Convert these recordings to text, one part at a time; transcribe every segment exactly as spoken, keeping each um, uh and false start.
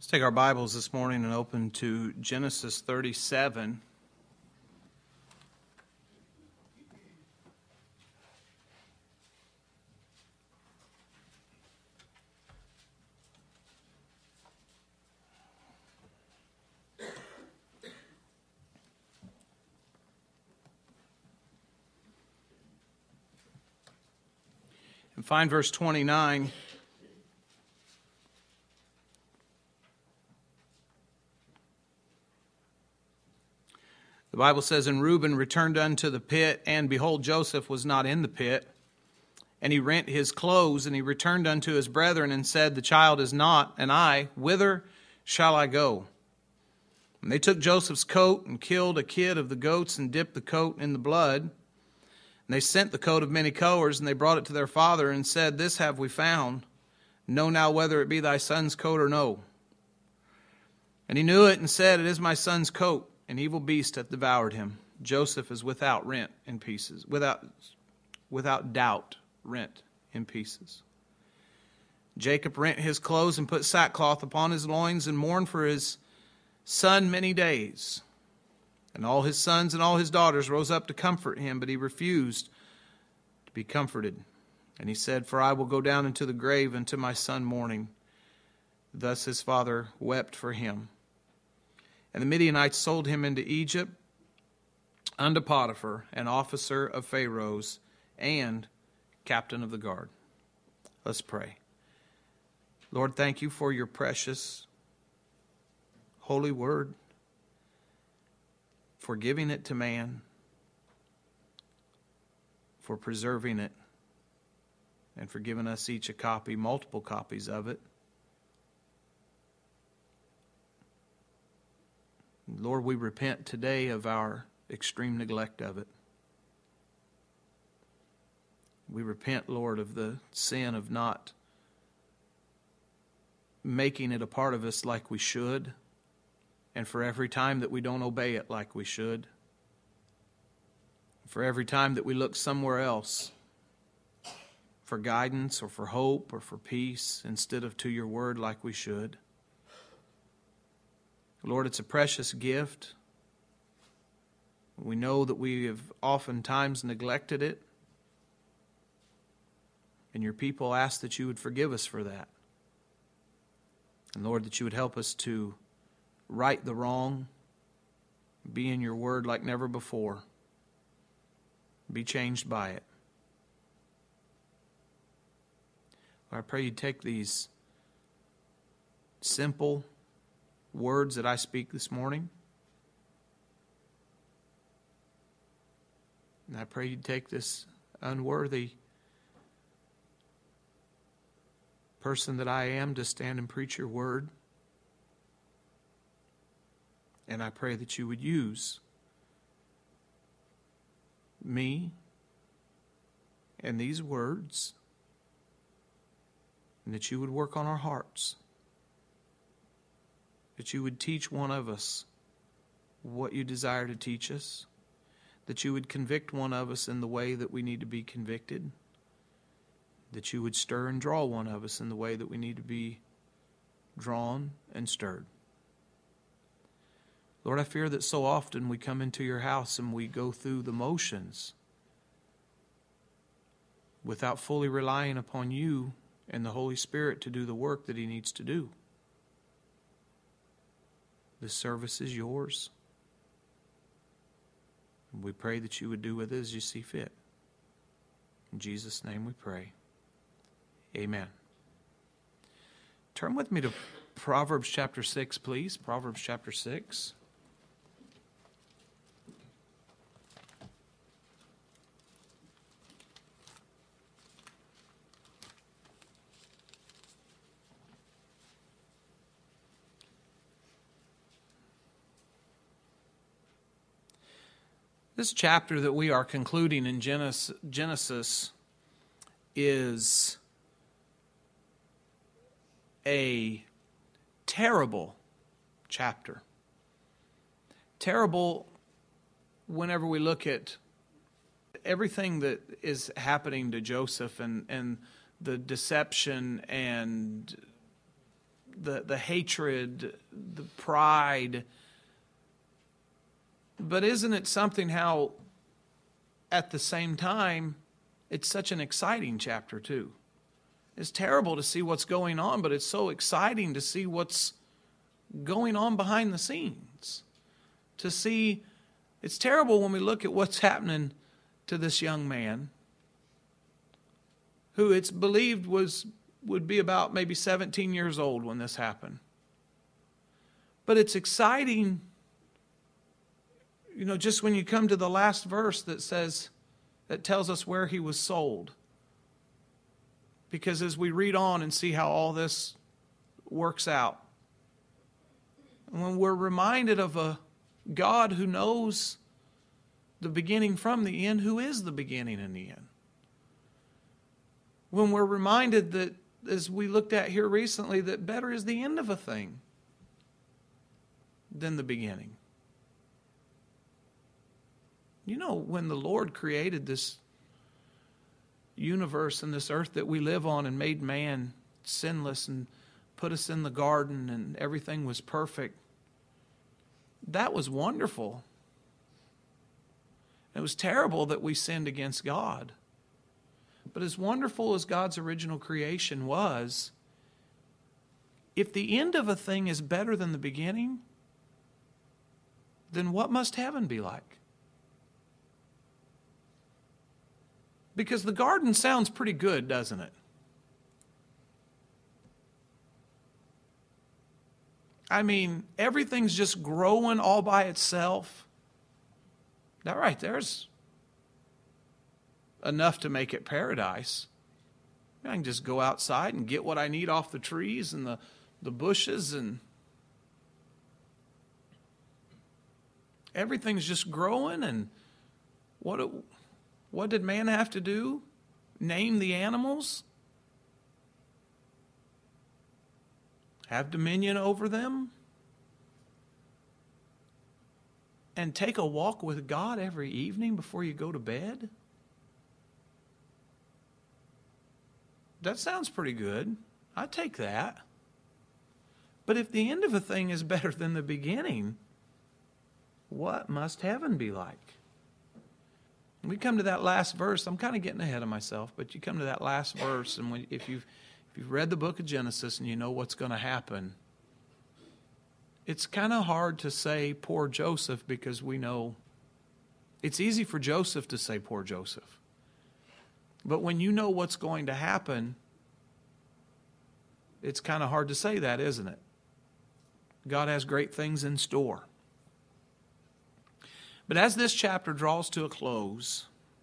Take our Bibles this morning and open to Genesis thirty-seven. And find verse twenty-nine. The Bible says, "And Reuben returned unto the pit, and behold, Joseph was not in the pit. And he rent his clothes, and he returned unto his brethren, and said, The child is not, and I, whither shall I go? And they took Joseph's coat, and killed a kid of the goats, and dipped the coat in the blood. And they sent the coat of many colors, and they brought it to their father, and said, This have we found. Know now whether it be thy son's coat or no. And he knew it, and said, It is my son's coat. An evil beast hath devoured him. Joseph is without rent in pieces, without, without doubt rent in pieces. Jacob rent his clothes and put sackcloth upon his loins and mourned for his son many days. And all his sons and all his daughters rose up to comfort him, but he refused to be comforted. And he said, For I will go down into the grave unto my son mourning. Thus his father wept for him. And the Midianites sold him into Egypt unto Potiphar, an officer of Pharaoh's and captain of the guard." Let's pray. Lord, thank you for your precious holy word, for giving it to man, for preserving it, and for giving us each a copy, multiple copies of it. Lord, we repent today of our extreme neglect of it. We repent, Lord, of the sin of not making it a part of us like we should, and for every time that we don't obey it like we should, for every time that we look somewhere else for guidance or for hope or for peace instead of to your word like we should. Lord, it's a precious gift. We know that we have oftentimes neglected it. And your people ask that you would forgive us for that. And Lord, that you would help us to right the wrong, be in your word like never before, be changed by it. Lord, I pray you'd take these simple words that I speak this morning, and I pray you'd take this unworthy person that I am to stand and preach your word, and I pray that you would use me and these words, and that you would work on our hearts, that you would teach one of us what you desire to teach us, that you would convict one of us in the way that we need to be convicted, that you would stir and draw one of us in the way that we need to be drawn and stirred. Lord, I fear that so often we come into your house and we go through the motions without fully relying upon you and the Holy Spirit to do the work that he needs to do. This service is yours. We pray that you would do with it as you see fit. In Jesus' name we pray. Amen. Turn with me to Proverbs chapter six, please. Proverbs chapter six. This chapter that we are concluding in Genesis is a terrible chapter. Terrible whenever we look at everything that is happening to Joseph and, and the deception and the, the hatred, the pride. But isn't it something how at the same time it's such an exciting chapter too? It's terrible to see what's going on, but it's so exciting to see what's going on behind the scenes. To see, it's terrible when we look at what's happening to this young man who it's believed was would be about maybe seventeen years old when this happened. But it's exciting, you know, just when you come to the last verse that says, that tells us where he was sold. Because as we read on and see how all this works out, when we're reminded of a God who knows the beginning from the end, who is the beginning and the end. When we're reminded that, as we looked at here recently, that better is the end of a thing than the beginning. You know, when the Lord created this universe and this earth that we live on and made man sinless and put us in the garden and everything was perfect, that was wonderful. It was terrible that we sinned against God. But as wonderful as God's original creation was, if the end of a thing is better than the beginning, then what must heaven be like? Because the garden sounds pretty good, doesn't it? I mean, everything's just growing all by itself. That right there's enough to make it paradise. I can just go outside and get what I need off the trees and the, the bushes, and everything's just growing. And what it, what did man have to do? Name the animals? Have dominion over them? And take a walk with God every evening before you go to bed? That sounds pretty good. I take that. But if the end of a thing is better than the beginning, what must heaven be like? When we come to that last verse, I'm kind of getting ahead of myself, but you come to that last verse, and when, if you've if you've read the book of Genesis and you know what's going to happen, it's kind of hard to say poor Joseph, because we know it's easy for Joseph to say poor Joseph. But when you know what's going to happen, it's kind of hard to say that, isn't it? God has great things in store. But as this chapter draws to a close,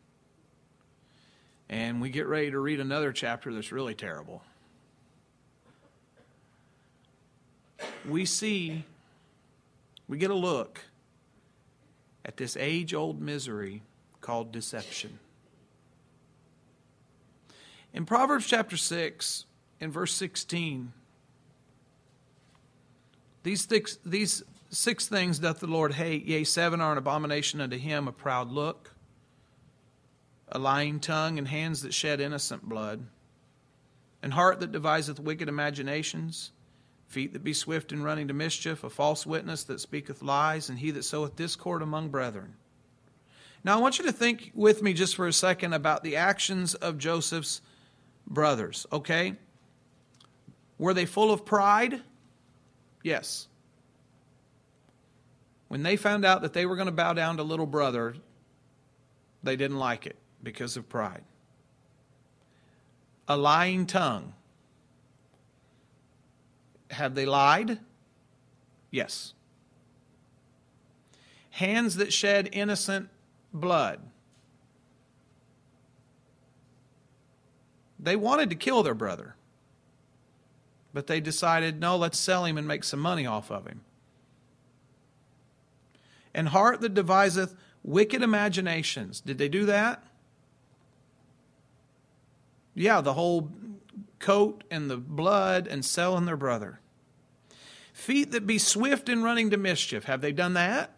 and we get ready to read another chapter that's really terrible, we see, we get a look at this age-old misery called deception. In Proverbs chapter six, in verse sixteen, these six, these six things doth the Lord hate, yea, seven are an abomination unto him: a proud look, a lying tongue, and hands that shed innocent blood, and heart that deviseth wicked imaginations, feet that be swift in running to mischief, a false witness that speaketh lies, and he that soweth discord among brethren. Now I want you to think with me just for a second about the actions of Joseph's brothers, okay? Were they full of pride? Yes. When they found out that they were going to bow down to little brother, they didn't like it because of pride. A lying tongue. Have they lied? Yes. Hands that shed innocent blood. They wanted to kill their brother, but they decided, no, let's sell him and make some money off of him. And heart that deviseth wicked imaginations. Did they do that? Yeah, the whole coat and the blood and selling their brother. Feet that be swift in running to mischief. Have they done that?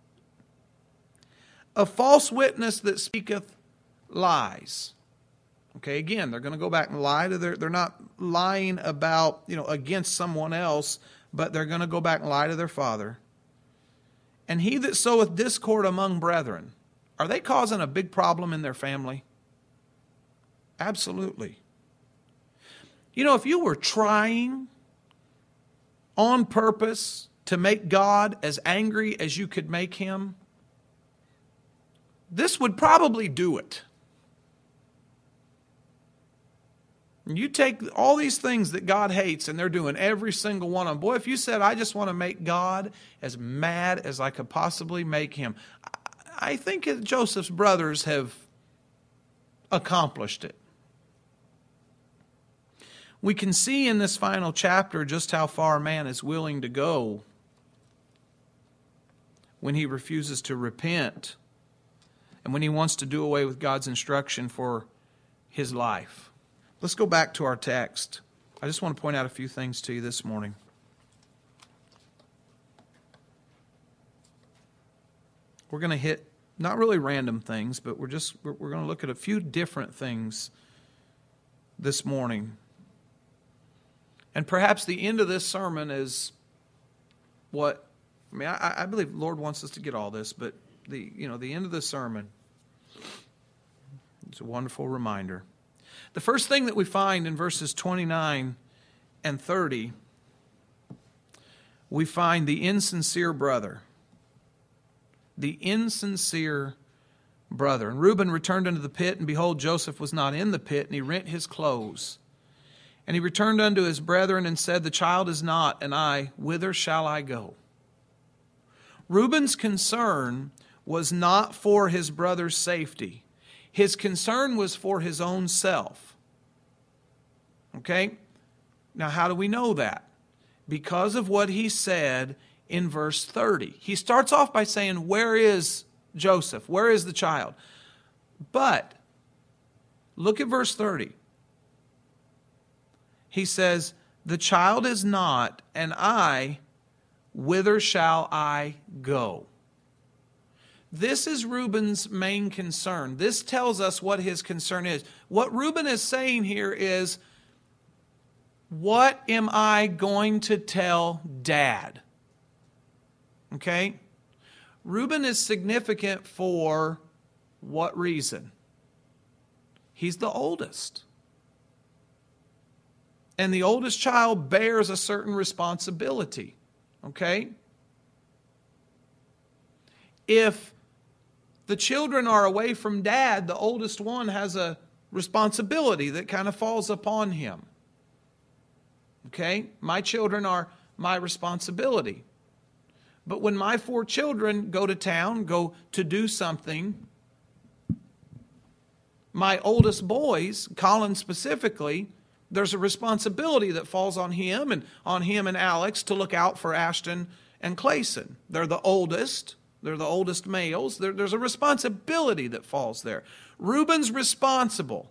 A false witness that speaketh lies. Okay, again, they're going to go back and lie to their, they're not lying about, you know, against someone else, but they're going to go back and lie to their father. And he that soweth discord among brethren, are they causing a big problem in their family? Absolutely. You know, if you were trying on purpose to make God as angry as you could make him, this would probably do it. You take all these things that God hates, and they're doing every single one of them. Boy, if you said, I just want to make God as mad as I could possibly make him, I think Joseph's brothers have accomplished it. We can see in this final chapter just how far man is willing to go when he refuses to repent and when he wants to do away with God's instruction for his life. Let's go back to our text. I just want to point out a few things to you this morning. We're going to hit not really random things, but we're just we're, we're going to look at a few different things this morning. And perhaps the end of this sermon is what I mean. I, I believe the Lord wants us to get all this, but the you know the end of the sermon is a wonderful reminder. The first thing that we find in verses twenty-nine and thirty, we find the insincere brother. The insincere brother. And Reuben returned unto the pit, and behold, Joseph was not in the pit, and he rent his clothes. And he returned unto his brethren and said, the child is not, and I, whither shall I go? Reuben's concern was not for his brother's safety. His concern was for his own self. Okay? Now, how do we know that? Because of what he said in verse thirty. He starts off by saying, where is Joseph? Where is the child? But, look at verse thirty. He says, the child is not, and I, whither shall I go? This is Reuben's main concern. This tells us what his concern is. What Reuben is saying here is, what am I going to tell Dad? Okay? Reuben is significant for what reason? He's the oldest. And the oldest child bears a certain responsibility. Okay? If the children are away from Dad, the oldest one has a responsibility that kind of falls upon him. Okay? My children are my responsibility. But when my four children go to town, go to do something, my oldest boys, Colin specifically, there's a responsibility that falls on him and on him and Alex to look out for Ashton and Clayson. They're the oldest. They're the oldest males. There, there's a responsibility that falls there. Reuben's responsible,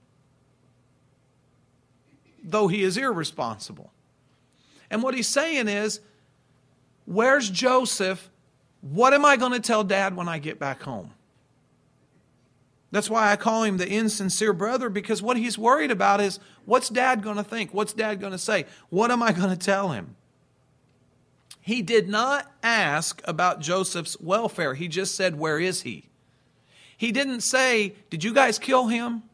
though he is irresponsible. And what he's saying is, where's Joseph? What am I going to tell Dad when I get back home? That's why I call him the insincere brother, because what he's worried about is, what's Dad going to think? What's Dad going to say? What am I going to tell him? He did not ask about Joseph's welfare. He just said, where is he? He didn't say, did you guys kill him?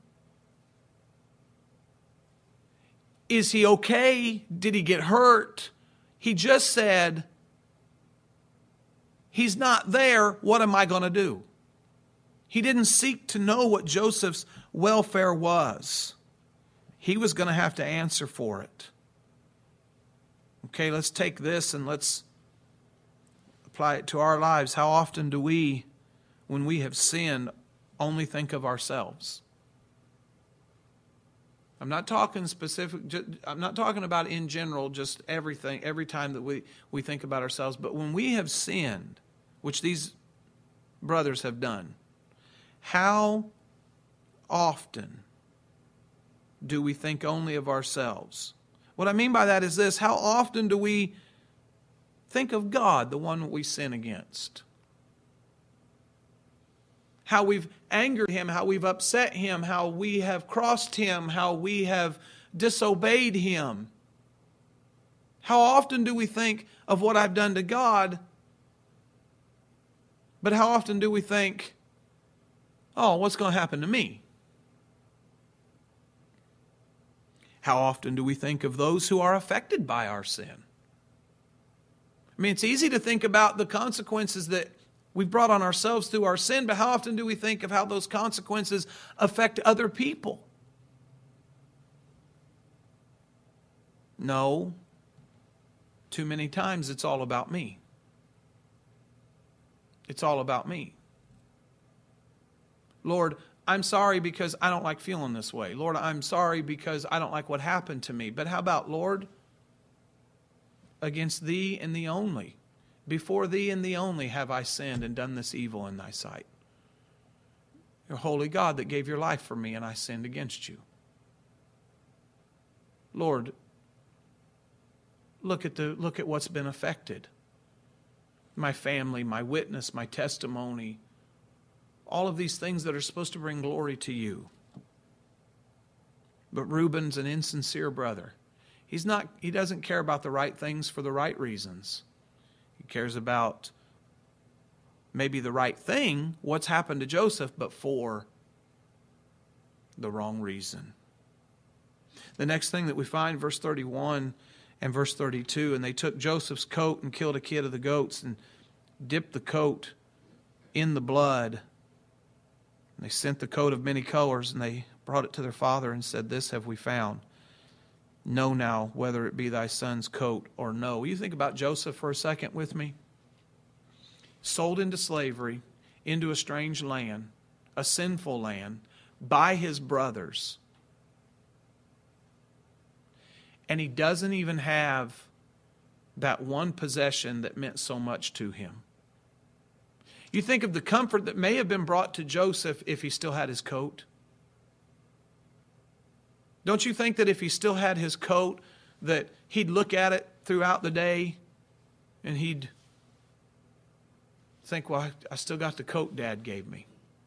Is he okay? Did he get hurt? He just said, he's not there. What am I going to do? He didn't seek to know what Joseph's welfare was. He was going to have to answer for it. Okay, let's take this and let's apply it to our lives. How often do we, when we have sinned, only think of ourselves? I'm not talking specific, I'm not talking about in general, just everything, every time that we, we think about ourselves. But when we have sinned, which these brothers have done, how often do we think only of ourselves? What I mean by that is this: how often do we think of God, the one we sin against? how we've angered Him, how we've upset Him, how we have crossed Him, how we have disobeyed Him. How often do we think of what I've done to God, but how often do we think, oh, what's going to happen to me? How often do we think of those who are affected by our sin? I mean, it's easy to think about the consequences that we've brought on ourselves through our sin, but how often do we think of how those consequences affect other people? No. Too many times it's all about me. It's all about me. Lord, I'm sorry because I don't like feeling this way. Lord, I'm sorry because I don't like what happened to me. But how about, Lord, against Thee and Thee only, before Thee and Thee only have I sinned and done this evil in Thy sight. You're a holy God that gave your life for me and I sinned against You. Lord, look at the look at what's been affected. My family, my witness, my testimony, all of these things that are supposed to bring glory to You. But Reuben's an insincere brother. He's not, he doesn't care about the right things for the right reasons. He cares about maybe the right thing, what's happened to Joseph, but for the wrong reason. The next thing that we find, verse thirty-one and verse thirty-two, and they took Joseph's coat and killed a kid of the goats and dipped the coat in the blood. And they sent the coat of many colors, and they brought it to their father and said, "This have we found. Know now whether it be thy son's coat or no." Will you think about Joseph for a second with me? Sold into slavery, into a strange land, a sinful land, by his brothers. And he doesn't even have that one possession that meant so much to him. You think of the comfort that may have been brought to Joseph if he still had his coat. Don't you think that if he still had his coat, that he'd look at it throughout the day and he'd think, well, I still got the coat Dad gave me.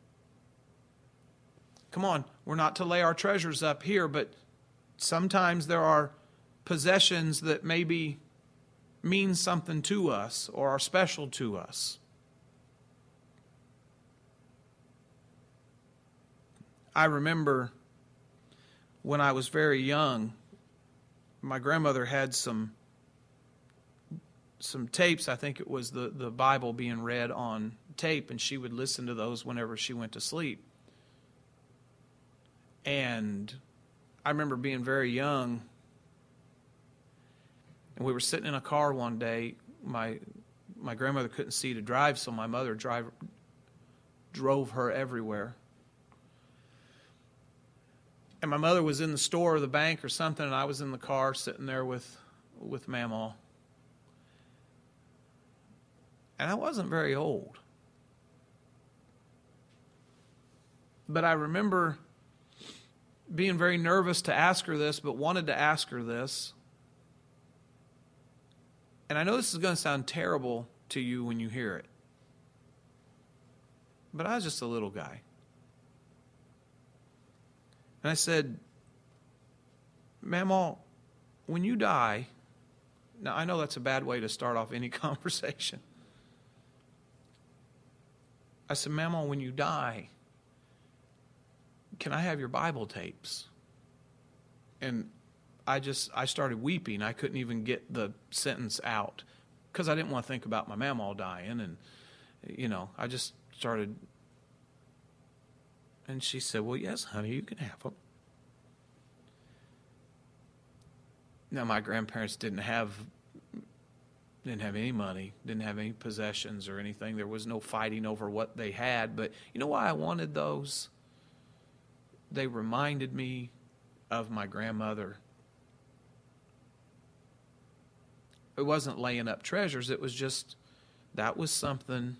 Come on, we're not to lay our treasures up here, but sometimes there are possessions that maybe mean something to us or are special to us. I remember when I was very young, my grandmother had some some tapes. I think it was the, the Bible being read on tape, and she would listen to those whenever she went to sleep. And I remember being very young, and we were sitting in a car one day. My my grandmother couldn't see to drive, so my mother drive, drove her everywhere. And my mother was in the store or the bank or something, and I was in the car sitting there with, with Mamaw. And I wasn't very old. But I remember being very nervous to ask her this, but wanted to ask her this. And I know this is going to sound terrible to you when you hear it. But I was just a little guy. And I said, "Mamaw, when you die," now I know that's a bad way to start off any conversation. I said, "Mamaw, when you die, can I have your Bible tapes?" And I just, I started weeping. I couldn't even get the sentence out because I didn't want to think about my Mamaw dying. And, you know, I just started. And she said, "Well, yes, honey, you can have them." Now, my grandparents didn't have didn't have any money, didn't have any possessions or anything. There was no fighting over what they had. But you know why I wanted those? They reminded me of my grandmother. It wasn't laying up treasures. It was just, that was something.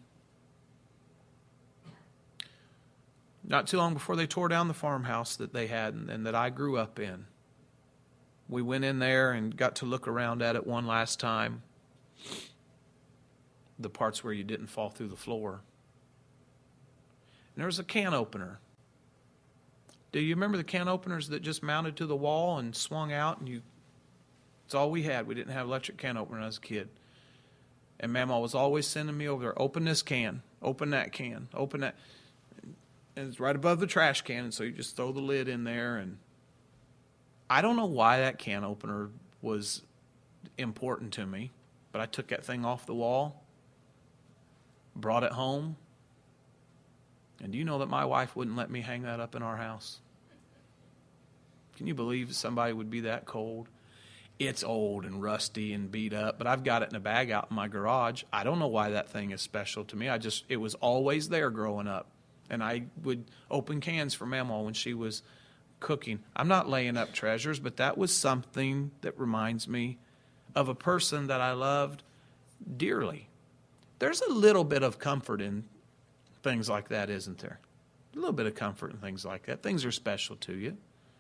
Not too long before they tore down the farmhouse that they had and, and that I grew up in, we went in there and got to look around at it one last time. The parts where you didn't fall through the floor. And there was a can opener. Do you remember the can openers that just mounted to the wall and swung out? And you, it's all we had. We didn't have electric can opener when I was a kid. And Mama was always sending me over there, open this can, open that can, open that. And it's right above the trash can, and so you just throw the lid in there. And I don't know why that can opener was important to me, but I took that thing off the wall, brought it home, and do you know that my wife wouldn't let me hang that up in our house? Can you believe somebody would be that cold? It's old and rusty and beat up, but I've got it in a bag out in my garage. I don't know why that thing is special to me. I just, it was always there growing up. And I would open cans for Mama when she was cooking. I'm not laying up treasures, but that was something that reminds me of a person that I loved dearly. There's a little bit of comfort in things like that, isn't there? A little bit of comfort in things like that. Things are special to you.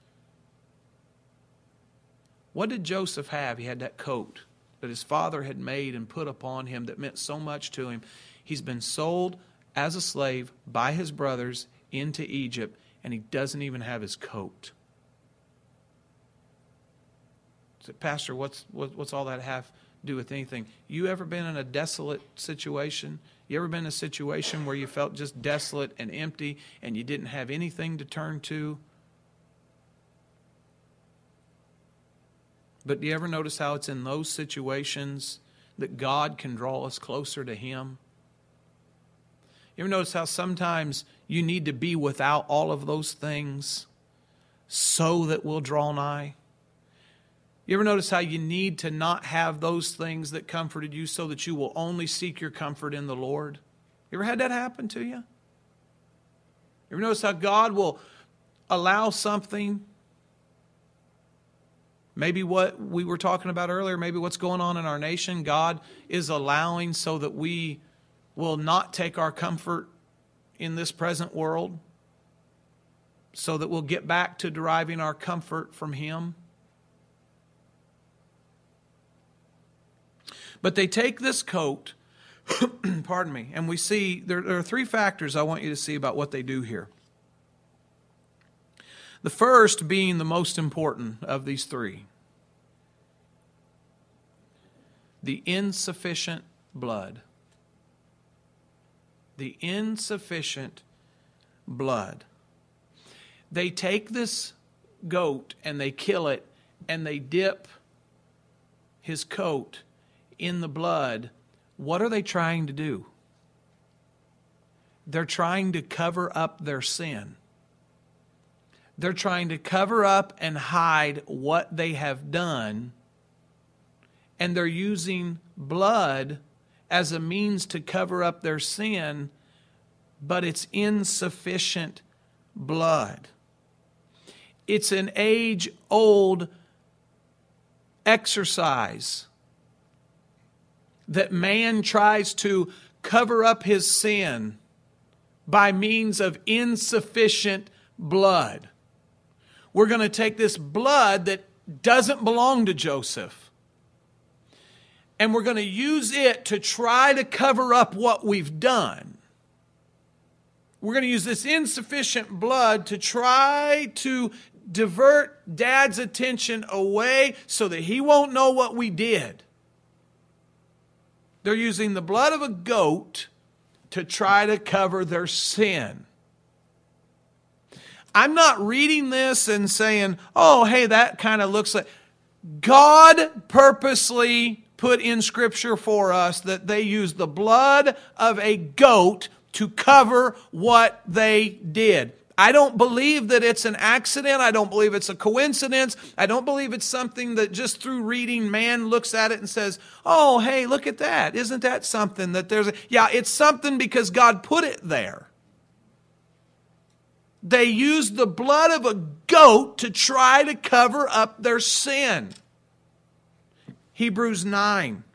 What did Joseph have? He had that coat that his father had made and put upon him that meant so much to him. He's been sold as a slave by his brothers into Egypt, and he doesn't even have his coat. I said, Pastor, what's, what, what's all that have to do with anything? You ever been in a desolate situation? You ever been in a situation where you felt just desolate and empty and you didn't have anything to turn to? But do you ever notice how it's in those situations that God can draw us closer to Him? You ever notice how sometimes you need to be without all of those things so that we'll draw nigh? You ever notice how you need to not have those things that comforted you so that you will only seek your comfort in the Lord? You ever had that happen to you? You ever notice how God will allow something, maybe what we were talking about earlier, maybe what's going on in our nation, God is allowing so that we will not take our comfort in this present world, so that we'll get back to deriving our comfort from Him. But they take this coat, pardon me, and we see, there, there are three factors I want you to see about what they do here. The first being the most important of these three. The insufficient blood. The insufficient blood. They take this goat and they kill it and they dip his coat in the blood. What are they trying to do? They're trying to cover up their sin. They're trying to cover up and hide what they have done. And they're using blood as a means to cover up their sin, but it's insufficient blood. It's an age-old exercise that man tries to cover up his sin by means of insufficient blood. We're going to take this blood that doesn't belong to Joseph, and we're going to use it to try to cover up what we've done. We're going to use this insufficient blood to try to divert Dad's attention away so that he won't know what we did. They're using the blood of a goat to try to cover their sin. I'm not reading this and saying, oh, hey, that kind of looks like... God purposely put in Scripture for us that they use the blood of a goat to cover what they did. I don't believe that it's an accident. I don't believe it's a coincidence. I don't believe it's something that just through reading man looks at it and says, oh, hey, look at that. Isn't that something that there's a... Yeah, it's something because God put it there. They used the blood of a goat to try to cover up their sin. Hebrews nine.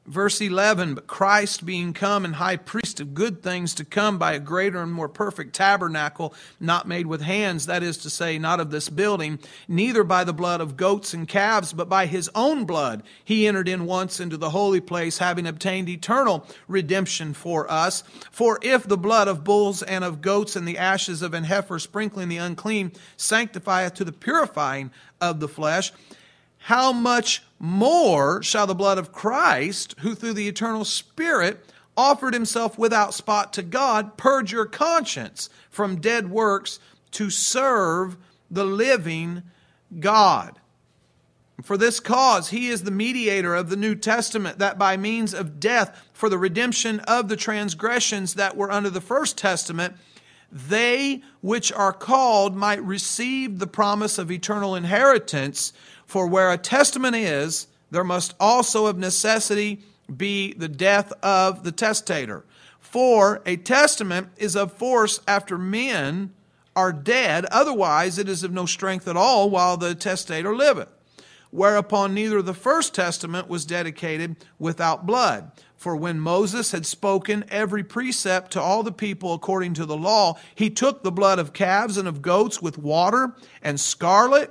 Verse eleven, but Christ being come and high priest of good things to come by a greater and more perfect tabernacle, not made with hands, that is to say, not of this building, neither by the blood of goats and calves, but by his own blood, he entered in once into the holy place, having obtained eternal redemption for us. For if the blood of bulls and of goats and the ashes of an heifer sprinkling the unclean sanctifieth to the purifying of the flesh, how much more shall the blood of Christ, who through the eternal Spirit offered himself without spot to God, purge your conscience from dead works to serve the living God? For this cause he is the mediator of the New Testament, that by means of death for the redemption of the transgressions that were under the first testament, they which are called might receive the promise of eternal inheritance. For where a testament is, there must also of necessity be the death of the testator. For a testament is of force after men are dead, otherwise it is of no strength at all while the testator liveth. Whereupon neither the first testament was dedicated without blood. For when Moses had spoken every precept to all the people according to the law, he took the blood of calves and of goats with water and scarlet,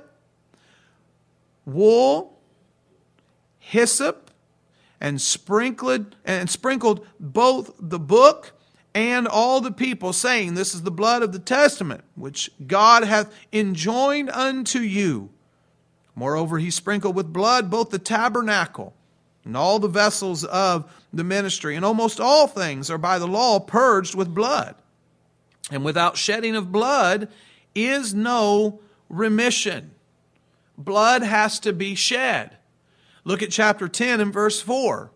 wool, hyssop, and sprinkled and sprinkled both the book and all the people, saying, this is the blood of the testament, which God hath enjoined unto you. Moreover, he sprinkled with blood both the tabernacle and all the vessels of the ministry, and almost all things are by the law purged with blood. And without shedding of blood is no remission. Blood has to be shed. Look at chapter ten and verse four.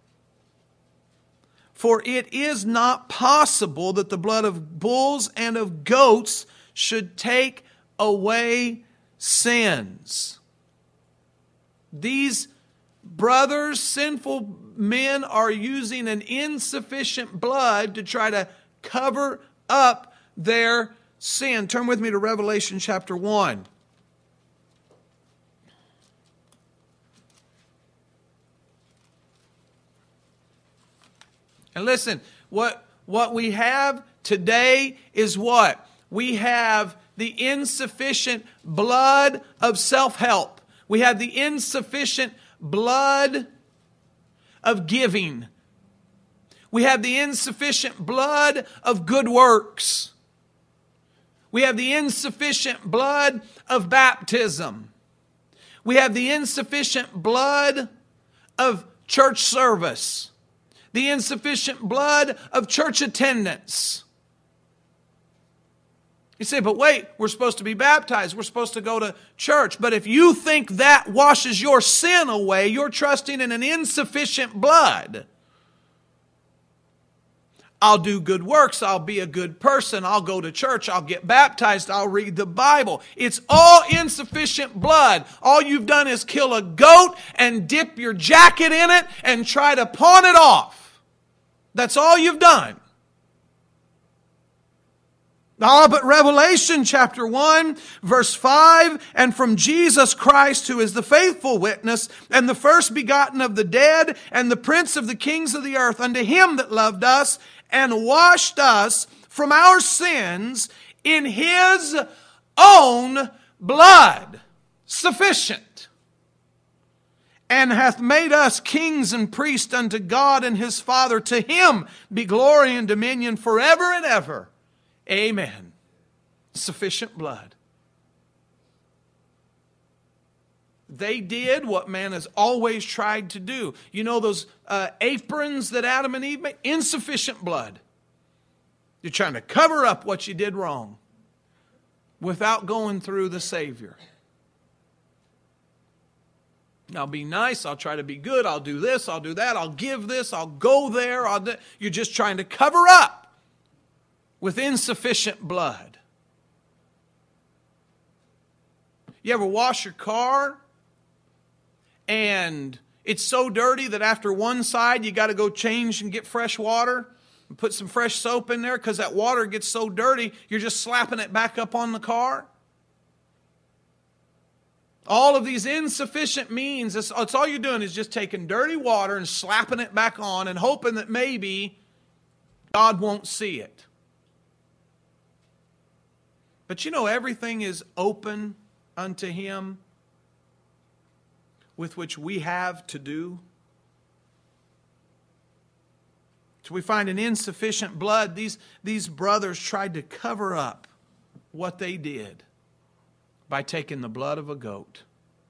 For it is not possible that the blood of bulls and of goats should take away sins. These brothers, sinful men, are using an insufficient blood to try to cover up their sin. Turn with me to Revelation chapter one. And listen, what, what we have today is what? We have the insufficient blood of self-help. We have the insufficient blood of giving. We have the insufficient blood of good works. We have the insufficient blood of baptism. We have the insufficient blood of church service. The insufficient blood of church attendance. You say, but wait, we're supposed to be baptized. We're supposed to go to church. But if you think that washes your sin away, you're trusting in an insufficient blood. I'll do good works. I'll be a good person. I'll go to church. I'll get baptized. I'll read the Bible. It's all insufficient blood. All you've done is kill a goat and dip your jacket in it and try to pawn it off. That's all you've done. Ah, but Revelation chapter one, verse five, and from Jesus Christ, who is the faithful witness, and the first begotten of the dead, and the prince of the kings of the earth, unto him that loved us, and washed us from our sins in his own blood. Sufficient. And hath made us kings and priests unto God and his Father. To him be glory and dominion forever and ever. Amen. Sufficient blood. They did what man has always tried to do. You know those uh, aprons that Adam and Eve made? Insufficient blood. You're trying to cover up what you did wrong without going through the Savior. I'll be nice. I'll try to be good. I'll do this. I'll do that. I'll give this. I'll go there. I'll do... You're just trying to cover up with insufficient blood. You ever wash your car and it's so dirty that after one side you got to go change and get fresh water and put some fresh soap in there because that water gets so dirty you're just slapping it back up on the car? All of these insufficient means, it's, it's all you're doing is just taking dirty water and slapping it back on and hoping that maybe God won't see it. But you know, everything is open unto Him with which we have to do. So we find an insufficient blood. These, these brothers tried to cover up what they did by taking the blood of a goat.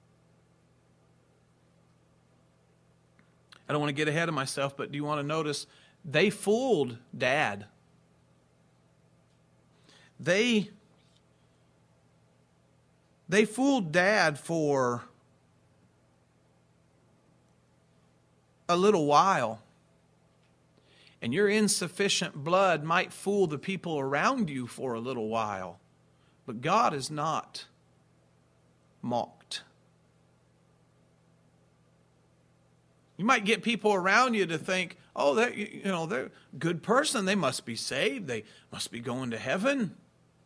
I don't want to get ahead of myself, but do you want to notice they fooled Dad? They, they fooled Dad for a little while. And your insufficient blood might fool the people around you for a little while. But God is not mocked. You might get people around you to think, oh, they're, you know, they're a good person. They must be saved. They must be going to heaven.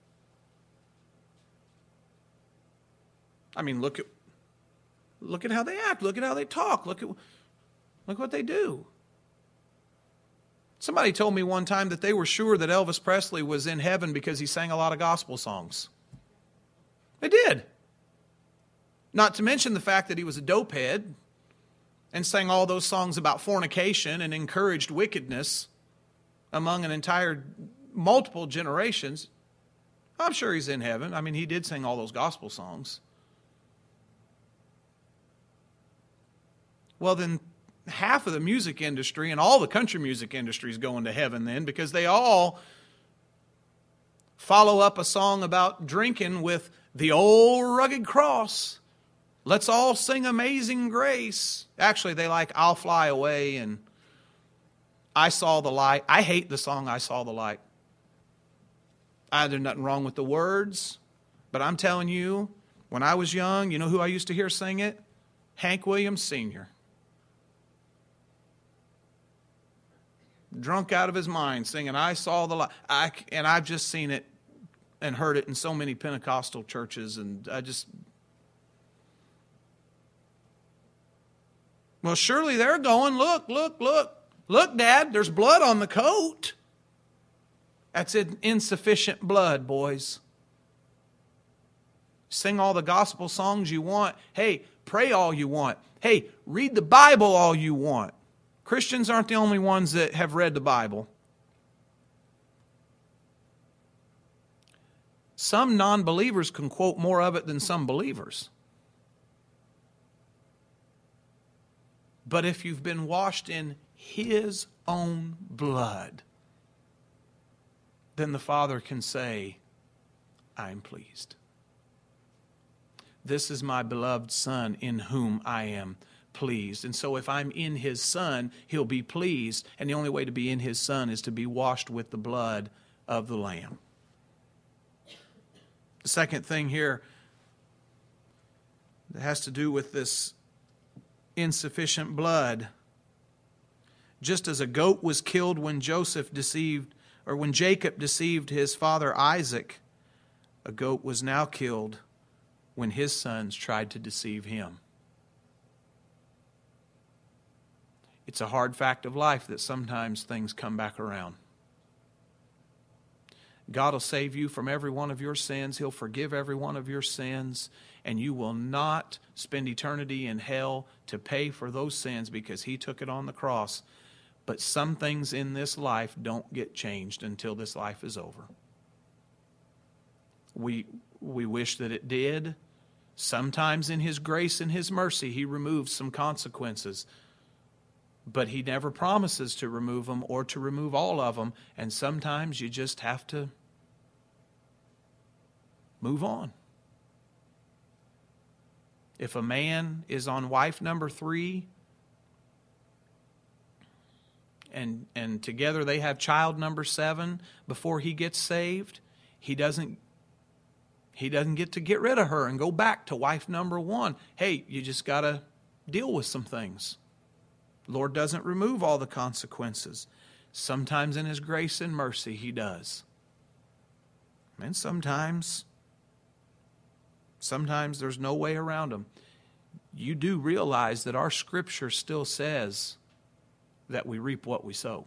I mean, look at look at how they act. Look at how they talk. Look at look what they do. Somebody told me one time that they were sure that Elvis Presley was in heaven because he sang a lot of gospel songs. They did. Not to mention the fact that he was a dopehead and sang all those songs about fornication and encouraged wickedness among an entire, multiple generations. I'm sure he's in heaven. I mean, he did sing all those gospel songs. Well, then half of the music industry and all the country music industry is going to heaven then, because they all follow up a song about drinking with the old rugged cross. Let's all sing Amazing Grace. Actually, they like I'll Fly Away and I Saw the Light. I hate the song I Saw the Light. I, there's nothing wrong with the words, but I'm telling you, when I was young, you know who I used to hear sing it? Hank Williams Senior Drunk out of his mind, singing I Saw the Light. I, and I've just seen it and heard it in so many Pentecostal churches, and I just... Well, surely they're going, look, look, look. Look, Dad, there's blood on the coat. That's insufficient blood, boys. Sing all the gospel songs you want. Hey, pray all you want. Hey, read the Bible all you want. Christians aren't the only ones that have read the Bible. Some non-believers can quote more of it than some believers. But if you've been washed in His own blood, then the Father can say, I'm pleased. This is my beloved Son in whom I am pleased. And so if I'm in His Son, He'll be pleased. And the only way to be in His Son is to be washed with the blood of the Lamb. The second thing here that has to do with this insufficient blood. Just as a goat was killed when Joseph deceived, or when Jacob deceived his father Isaac, a goat was now killed when his sons tried to deceive him. It's a hard fact of life that sometimes things come back around. God will save you from every one of your sins. He'll forgive every one of your sins. And you will not spend eternity in hell to pay for those sins because He took it on the cross. But some things in this life don't get changed until this life is over. We, we wish that it did. Sometimes in His grace and His mercy, He removes some consequences. But He never promises to remove them or to remove all of them. And sometimes you just have to move on. If a man is on wife number three, and and together they have child number seven before he gets saved, he doesn't he doesn't get to get rid of her and go back to wife number one. Hey, you just got to deal with some things. The Lord doesn't remove all the consequences. Sometimes in His grace and mercy He does. And sometimes Sometimes there's no way around them. You do realize that our Scripture still says that we reap what we sow.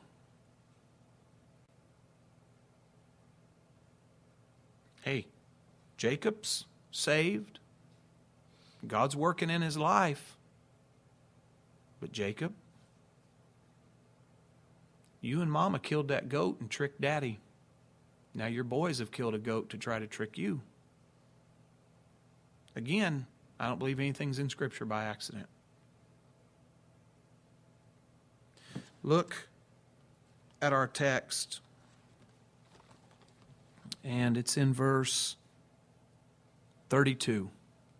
Hey, Jacob's saved. God's working in his life. But Jacob, you and Mama killed that goat and tricked Daddy. Now your boys have killed a goat to try to trick you. Again, I don't believe anything's in Scripture by accident. Look at our text. And it's in verse thirty-two.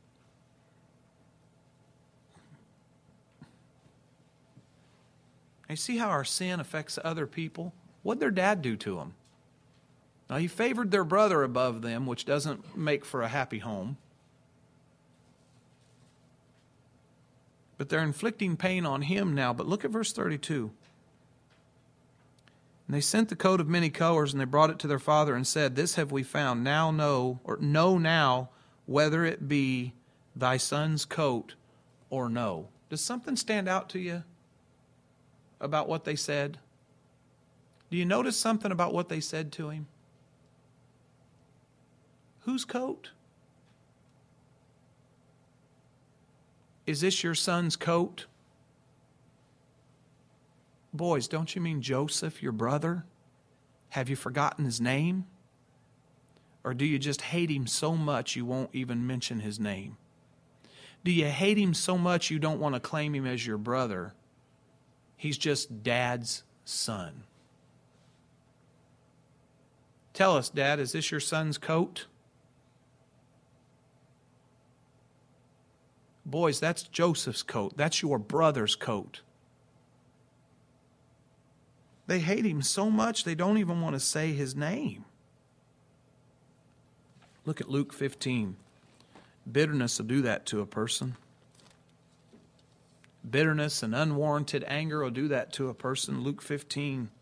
You see how our sin affects other people? What did their dad do to them? Now, he favored their brother above them, which doesn't make for a happy home. But they're inflicting pain on him now. But look at verse thirty-two. And they sent the coat of many colors, and they brought it to their father and said, This have we found. Now know, or know now, whether it be thy son's coat or no. Does something stand out to you about what they said? Do you notice something about what they said to him? Whose coat? Is this your son's coat? Boys, don't you mean Joseph, your brother? Have you forgotten his name? Or do you just hate him so much you won't even mention his name? Do you hate him so much you don't want to claim him as your brother? He's just Dad's son. Tell us, Dad, is this your son's coat? Boys, that's Joseph's coat. That's your brother's coat. They hate him so much they don't even want to say his name. Look at Luke fifteen. Bitterness will do that to a person. Bitterness and unwarranted anger will do that to a person. Luke fifteen.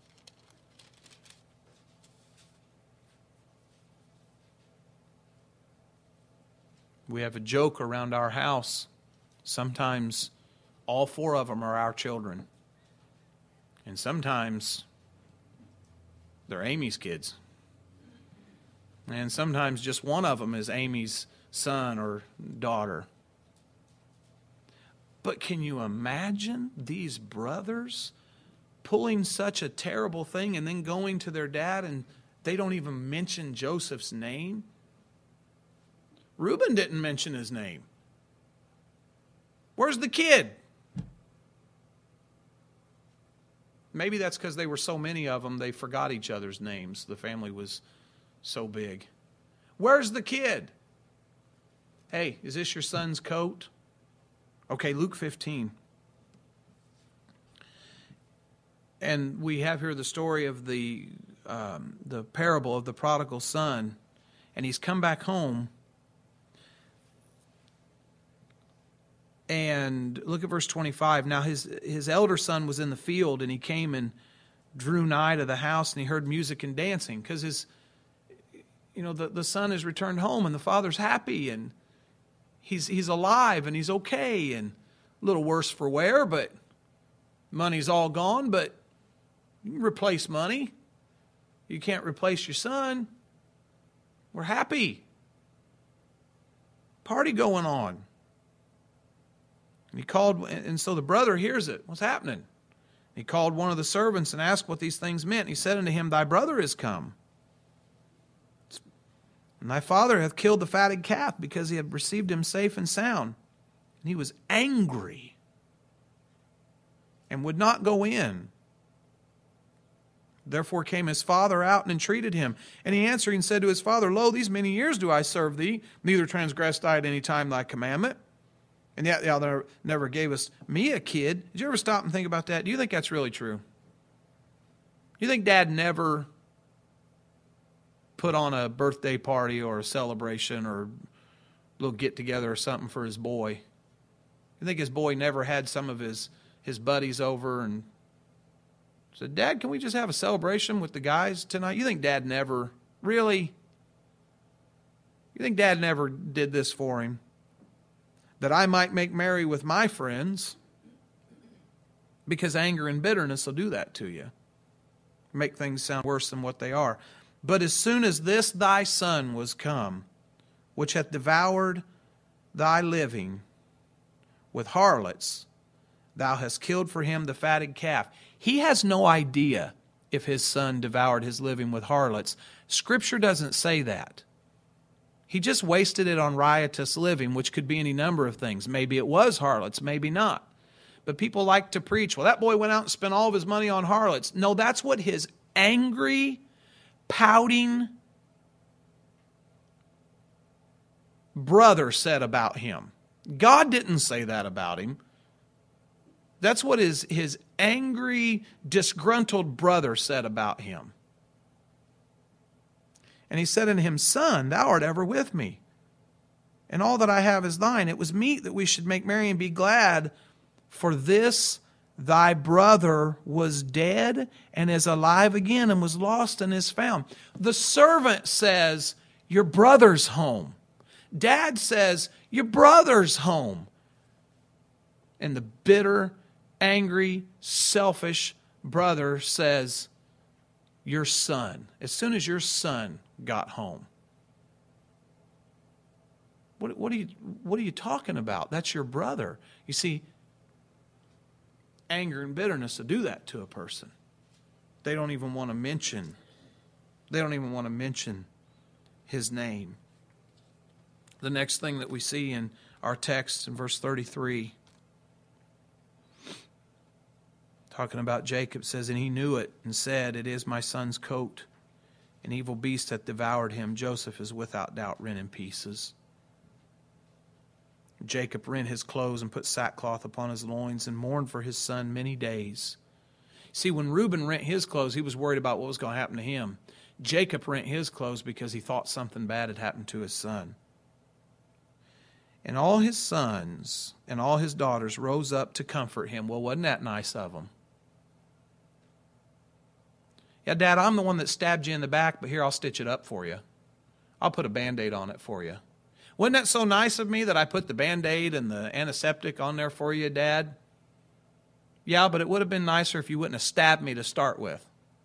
We have a joke around our house. Sometimes all four of them are our children. And sometimes they're Amy's kids. And sometimes just one of them is Amy's son or daughter. But can you imagine these brothers pulling such a terrible thing and then going to their dad and they don't even mention Joseph's name? Reuben didn't mention his name. Where's the kid? Maybe that's because they were so many of them, they forgot each other's names. The family was so big. Where's the kid? Hey, is this your son's coat? Okay, Luke fifteen. And we have here the story of the um, the parable of the prodigal son. And he's come back home. And look at verse twenty-five. Now his his elder son was in the field, and he came and drew nigh to the house, and he heard music and dancing. Because his, you know, the, the son has returned home, and the father's happy, and he's he's alive, and he's okay, and a little worse for wear, but money's all gone, but you can replace money. You can't replace your son. We're happy. Party going on. And he called, and so the brother hears it. What's happening? He called one of the servants and asked what these things meant. And he said unto him, Thy brother is come. And thy father hath killed the fatted calf, because he had received him safe and sound. And he was angry and would not go in. Therefore came his father out and entreated him. And he answered and said to his father, Lo, these many years do I serve thee, neither transgressed I at any time thy commandment. And yet thou never gave us me a kid. Did you ever stop and think about that? Do you think that's really true? Do you think Dad never put on a birthday party or a celebration or a little get-together or something for his boy? You think his boy never had some of his, his buddies over and said, Dad, can we just have a celebration with the guys tonight? You think Dad never, really? You think Dad never did this for him? That I might make merry with my friends, because anger and bitterness will do that to you. Make things sound worse than what they are. But as soon as this thy son was come, which hath devoured thy living with harlots, thou hast killed for him the fatted calf. He has no idea if his son devoured his living with harlots. Scripture doesn't say that. He just wasted it on riotous living, which could be any number of things. Maybe it was harlots, maybe not. But people like to preach, well, that boy went out and spent all of his money on harlots. No, that's what his angry, pouting brother said about him. God didn't say that about him. That's what his, his angry, disgruntled brother said about him. And he said unto him, Son, thou art ever with me, and all that I have is thine. It was meet that we should make merry and be glad, for this thy brother was dead and is alive again, and was lost and is found. The servant says, your brother's home. Dad says, your brother's home. And the bitter, angry, selfish brother says, your son. As soon as your son got home. What, what, are you, what are you talking about? That's your brother. You see, anger and bitterness will do that to a person. They don't even want to mention, they don't even want to mention his name. The next thing that we see in our text in verse thirty-three, talking about Jacob, says, and he knew it and said, it is my son's coat. An evil beast hath devoured him. Joseph is without doubt rent in pieces. Jacob rent his clothes and put sackcloth upon his loins and mourned for his son many days. See, when Reuben rent his clothes, he was worried about what was going to happen to him. Jacob rent his clothes because he thought something bad had happened to his son. And all his sons and all his daughters rose up to comfort him. Well, wasn't that nice of them? Yeah, Dad, I'm the one that stabbed you in the back, but here, I'll stitch it up for you. I'll put a Band-Aid on it for you. Wasn't that so nice of me that I put the Band-Aid and the antiseptic on there for you, Dad? Yeah, but it would have been nicer if you wouldn't have stabbed me to start with.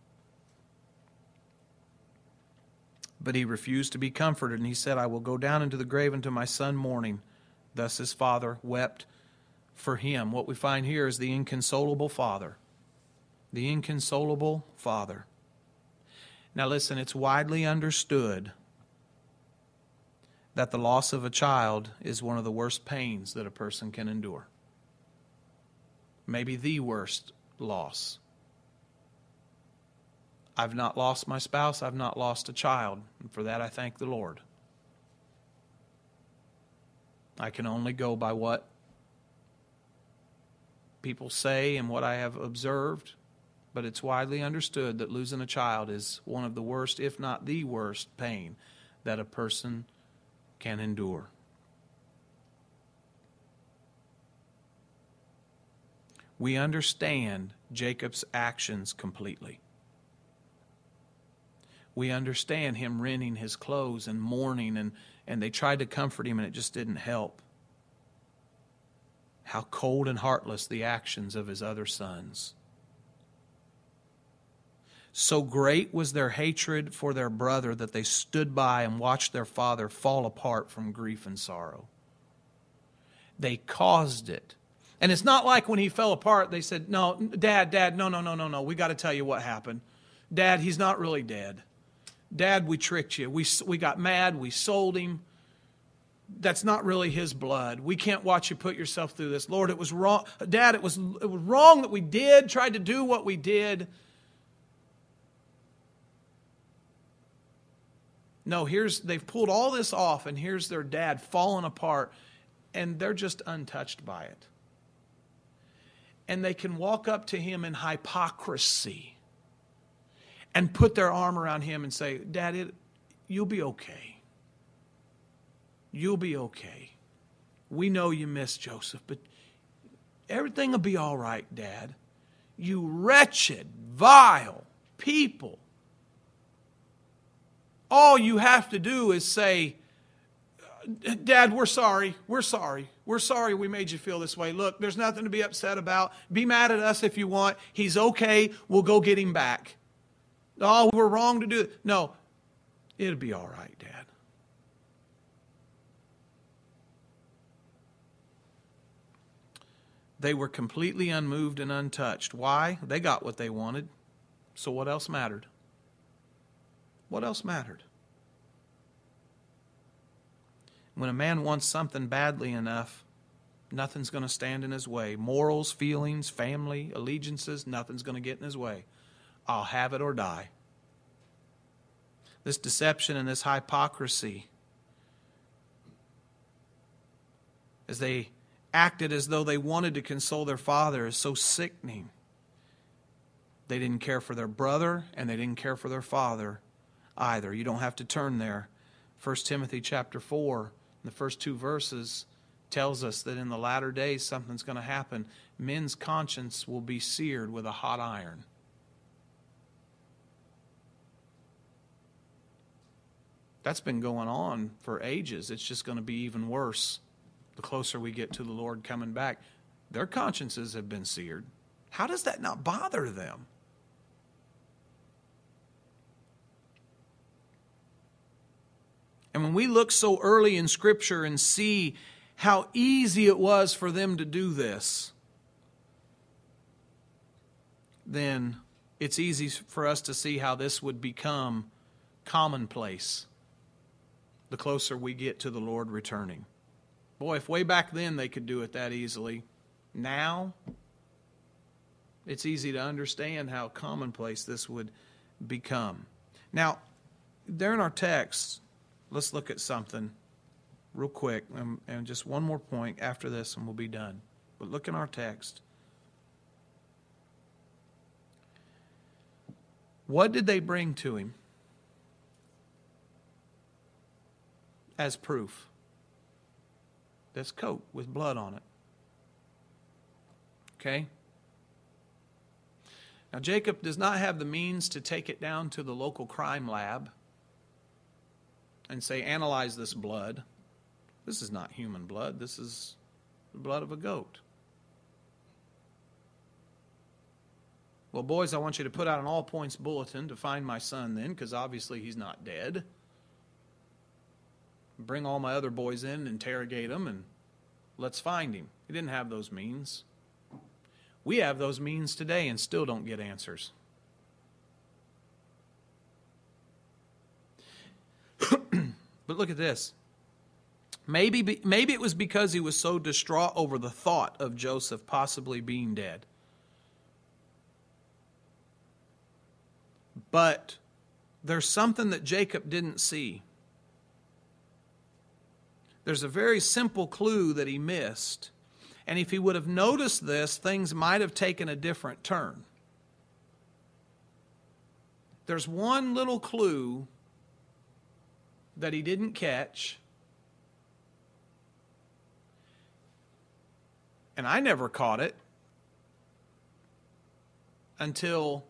But he refused to be comforted, and he said, I will go down into the grave unto my son mourning. Thus his father wept for him. What we find here is the inconsolable father. The inconsolable father. Now listen, it's widely understood that the loss of a child is one of the worst pains that a person can endure. Maybe the worst loss. I've not lost my spouse. I've not lost a child. And for that I thank the Lord. I can only go by what people say and what I have observed. But it's widely understood that losing a child is one of the worst, if not the worst, pain that a person can endure. We understand Jacob's actions completely. We understand him rending his clothes and mourning, and, and they tried to comfort him and it just didn't help. How cold and heartless the actions of his other sons. So great was their hatred for their brother that they stood by and watched their father fall apart from grief and sorrow. They caused it. And it's not like when he fell apart, they said, no, Dad, Dad, no, no, no, no, no. We got to tell you what happened. Dad, he's not really dead. Dad, we tricked you. We, we got mad. We sold him. That's not really his blood. We can't watch you put yourself through this. Lord, it was wrong. Dad, it was, it was wrong that we did, tried to do what we did. No, here's they've pulled all this off, and here's their dad falling apart, and they're just untouched by it. And they can walk up to him in hypocrisy and put their arm around him and say, Dad, it, you'll be okay. You'll be okay. We know you miss Joseph, but everything will be all right, Dad. You wretched, vile people. All you have to do is say, Dad, we're sorry. We're sorry. We're sorry we made you feel this way. Look, there's nothing to be upset about. Be mad at us if you want. He's okay. We'll go get him back. Oh, we're wrong to do it. No, it'll be all right, Dad. They were completely unmoved and untouched. Why? They got what they wanted. So what else mattered? What else mattered? When a man wants something badly enough, nothing's going to stand in his way. Morals, feelings, family, allegiances, nothing's going to get in his way. I'll have it or die. This deception and this hypocrisy, as they acted as though they wanted to console their father, is so sickening. They didn't care for their brother, and they didn't care for their father either. You don't have to turn there. First Timothy chapter four, the first two verses, tells us that in the latter days something's going to happen. Men's conscience will be seared with a hot iron. That's been going on for ages. It's just going to be even worse the closer we get to the Lord coming back. Their consciences have been seared. How does that not bother them? And when we look so early in Scripture and see how easy it was for them to do this, then it's easy for us to see how this would become commonplace the closer we get to the Lord returning. Boy, if way back then they could do it that easily, now it's easy to understand how commonplace this would become. Now, there in our text, let's look at something real quick, and, and just one more point after this and we'll be done. But look in our text. What did they bring to him as proof? This coat with blood on it. Okay? Now, Jacob does not have the means to take it down to the local crime lab and say, analyze this blood. This is not human blood. This is the blood of a goat. Well, boys, I want you to put out an all-points bulletin to find my son then, because obviously he's not dead. Bring all my other boys in and interrogate them, and let's find him. He didn't have those means. We have those means today and still don't get answers. But look at this. Maybe, maybe it was because he was so distraught over the thought of Joseph possibly being dead. But there's something that Jacob didn't see. There's a very simple clue that he missed. And if he would have noticed this, things might have taken a different turn. There's one little clue that he didn't catch. And I never caught it until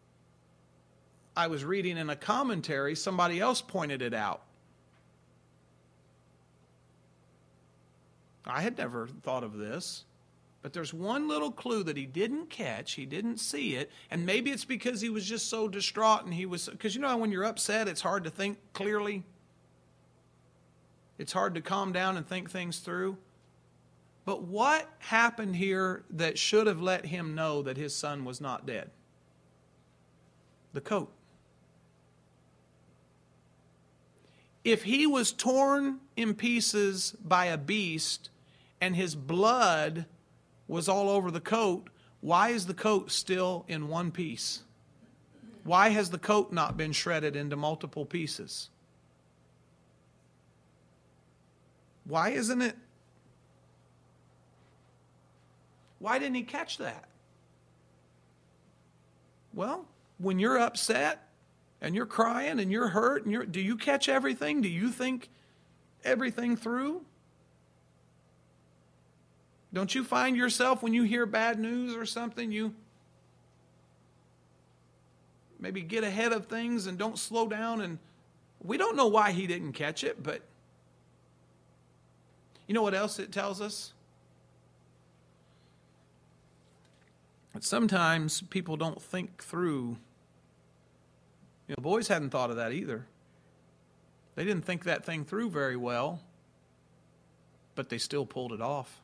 I was reading in a commentary, somebody else pointed it out. I had never thought of this, but there's one little clue that he didn't catch, he didn't see it, and maybe it's because he was just so distraught and he was, because you know how when you're upset, it's hard to think clearly? It's hard to calm down and think things through. But what happened here that should have let him know that his son was not dead? The coat. If he was torn in pieces by a beast and his blood was all over the coat, why is the coat still in one piece? Why has the coat not been shredded into multiple pieces? Why isn't it? Why didn't he catch that? Well, when you're upset and you're crying and you're hurt, and you're, do you catch everything? Do you think everything through? Don't you find yourself when you hear bad news or something, you maybe get ahead of things and don't slow down? And we don't know why he didn't catch it, but You know what else it tells us? That sometimes people don't think through. You know, the boys hadn't thought of that either. They didn't think that thing through very well, but they still pulled it off.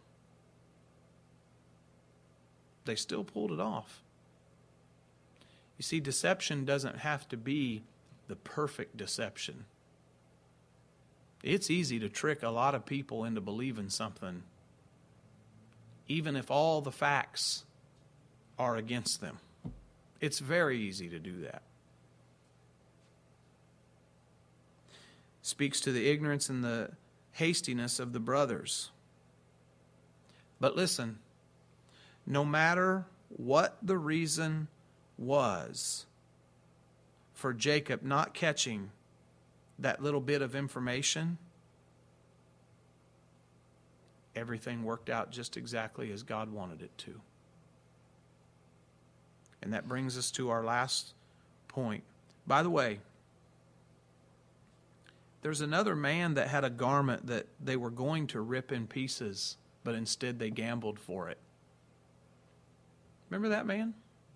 They still pulled it off. You see, deception doesn't have to be the perfect deception. It's easy to trick a lot of people into believing something, even if all the facts are against them. It's very easy to do that. Speaks to the ignorance and the hastiness of the brothers. But listen, no matter what the reason was for Jacob not catching that little bit of information, everything worked out just exactly as God wanted it to. And that brings us to our last point. By the way, there's another man that had a garment that they were going to rip in pieces, but instead they gambled for it. Remember that man?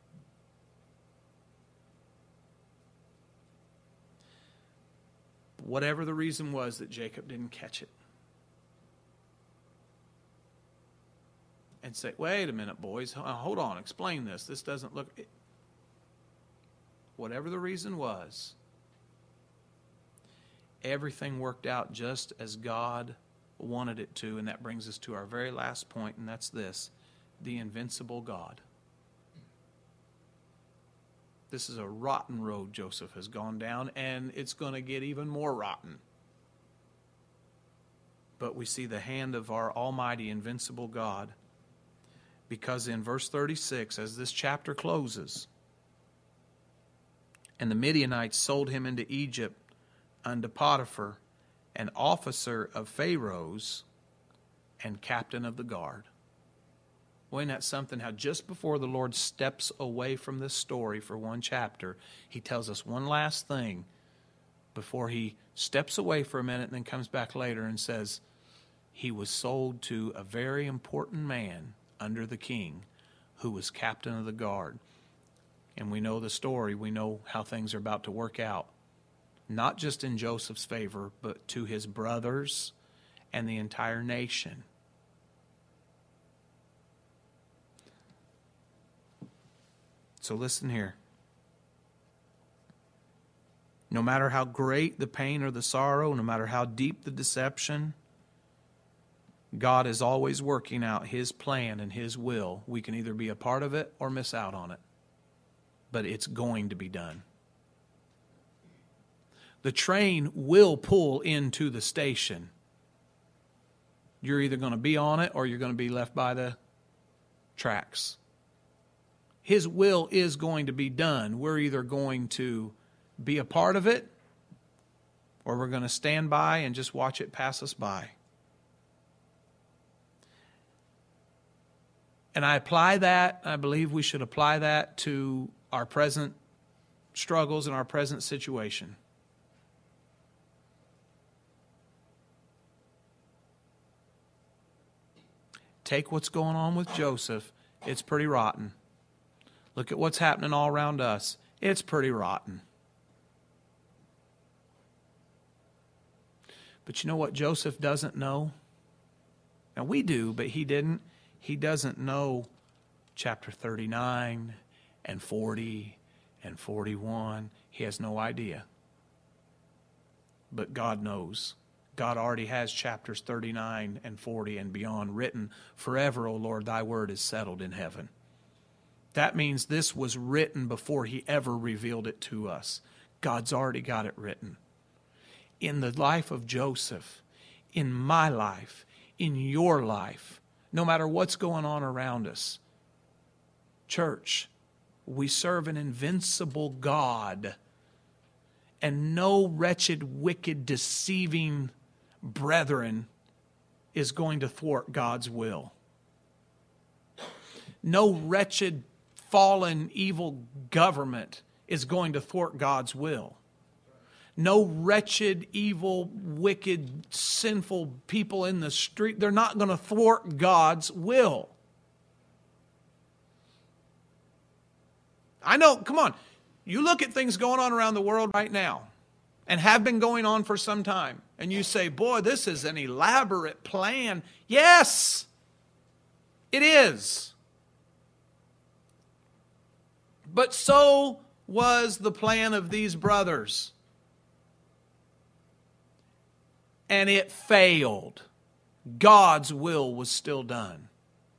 Whatever the reason was that Jacob didn't catch it. And say, wait a minute, boys, hold on, explain this. This doesn't look... Whatever the reason was, everything worked out just as God wanted it to, and that brings us to our very last point, and that's this: the invincible God. This is a rotten road Joseph has gone down, and it's going to get even more rotten. But we see the hand of our almighty, invincible God, because in verse thirty-six, as this chapter closes, and the Midianites sold him into Egypt unto Potiphar, an officer of Pharaoh's and captain of the guard. Well, isn't that something how just before the Lord steps away from this story for one chapter, he tells us one last thing before he steps away for a minute and then comes back later and says, he was sold to a very important man under the king who was captain of the guard. And we know the story. We know how things are about to work out. Not just in Joseph's favor, but to his brothers and the entire nation. So listen here. No matter how great the pain or the sorrow, no matter how deep the deception, God is always working out His plan and His will. We can either be a part of it or miss out on it. But it's going to be done. The train will pull into the station. You're either going to be on it or you're going to be left by the tracks. His will is going to be done. We're either going to be a part of it or we're going to stand by and just watch it pass us by. And I apply that, I believe we should apply that to our present struggles and our present situation. Take what's going on with Joseph. It's pretty rotten. Look at what's happening all around us. It's pretty rotten. But you know what Joseph doesn't know? Now we do, but he didn't. He doesn't know chapter thirty-nine and forty and forty-one. He has no idea. But God knows. God already has chapters thirty-nine and forty and beyond written. Forever, O Lord, thy word is settled in heaven. That means this was written before he ever revealed it to us. God's already got it written. In the life of Joseph, in my life, in your life, no matter what's going on around us, church, we serve an invincible God, and no wretched, wicked, deceiving brethren is going to thwart God's will. No wretched, fallen, evil government is going to thwart God's will. No wretched, evil, wicked, sinful people in the street. They're not going to thwart God's will. I know, come on. You look at things going on around the world right now and have been going on for some time. And you say, boy, this is an elaborate plan. Yes, it is. But so was the plan of these brothers. And it failed. God's will was still done.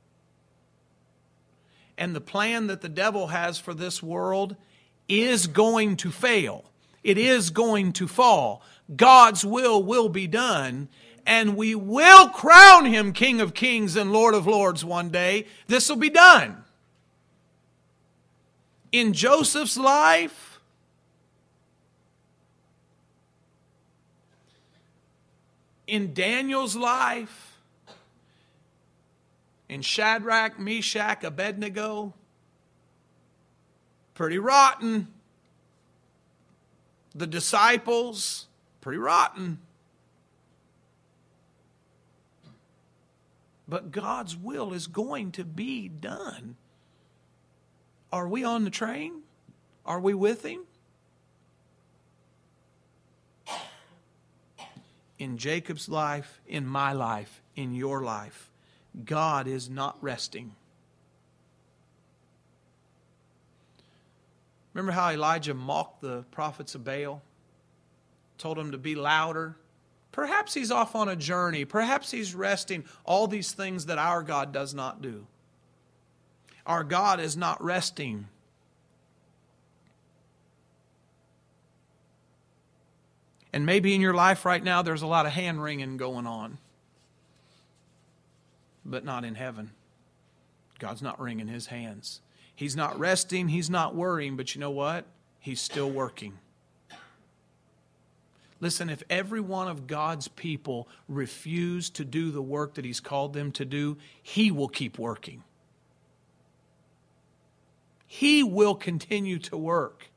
And the plan that the devil has for this world is going to fail. It is going to fall. God's will will be done. And we will crown him King of Kings and Lord of Lords one day. This will be done. In Joseph's life, in Daniel's life, in Shadrach, Meshach, Abednego, pretty rotten. The disciples, pretty rotten. But God's will is going to be done. Are we on the train? Are we with him? In Jacob's life, in my life, in your life, God is not resting. Remember how Elijah mocked the prophets of Baal? Told them to be louder? Perhaps he's off on a journey. Perhaps he's resting. All these things that our God does not do. Our God is not resting. And maybe in your life right now there's a lot of hand wringing going on. But not in heaven. God's not wringing his hands. He's not resting, he's not worrying, but you know what? He's still working. Listen, if every one of God's people refuse to do the work that he's called them to do, he will keep working. He will continue to work.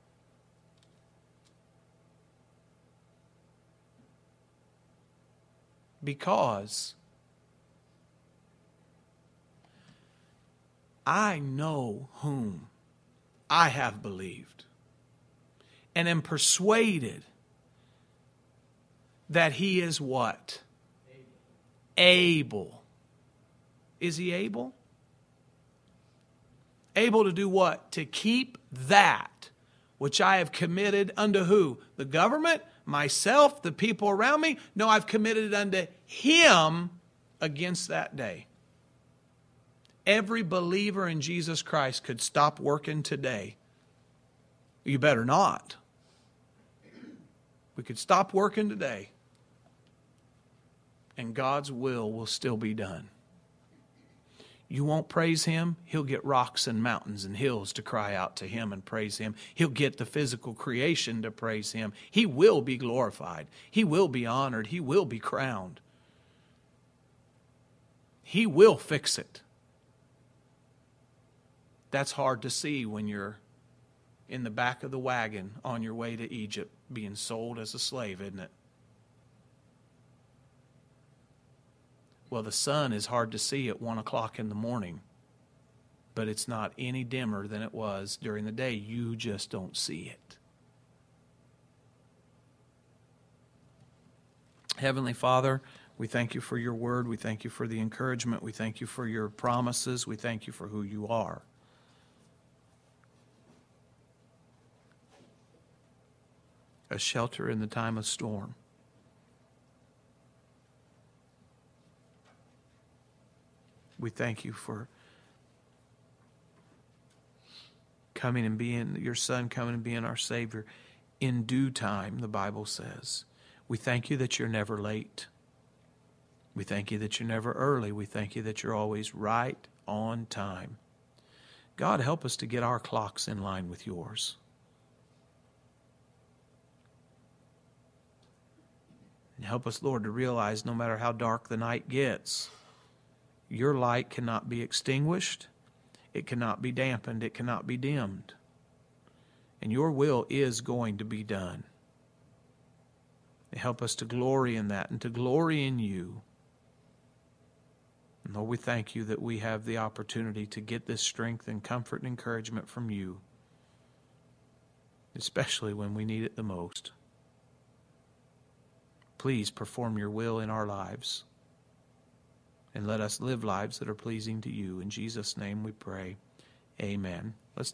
Because I know whom I have believed and am persuaded that he is what? Able. able. Is he able? Able to do what? To keep that which I have committed unto who? The government? Myself? The people around me? No, I've committed it unto him against that day. Every believer in Jesus Christ could stop working today. You better not. We could stop working today. And God's will will still be done. You won't praise him, he'll get rocks and mountains and hills to cry out to him and praise him. He'll get the physical creation to praise him. He will be glorified. He will be honored. He will be crowned. He will fix it. That's hard to see when you're in the back of the wagon on your way to Egypt being sold as a slave, isn't it? Well, the sun is hard to see at one o'clock in the morning, but it's not any dimmer than it was during the day. You just don't see it. Heavenly Father, we thank you for your word. We thank you for the encouragement. We thank you for your promises. We thank you for who you are. A shelter in the time of storm. We thank you for coming and being your Son, coming and being our Savior in due time, the Bible says. We thank you that you're never late. We thank you that you're never early. We thank you that you're always right on time. God, help us to get our clocks in line with yours. And help us, Lord, to realize no matter how dark the night gets, your light cannot be extinguished. It cannot be dampened. It cannot be dimmed. And your will is going to be done. Help us to glory in that and to glory in you. And Lord, we thank you that we have the opportunity to get this strength and comfort and encouragement from you, especially when we need it the most. Please perform your will in our lives, and let us live lives that are pleasing to you. In Jesus' name we pray. Amen. Let's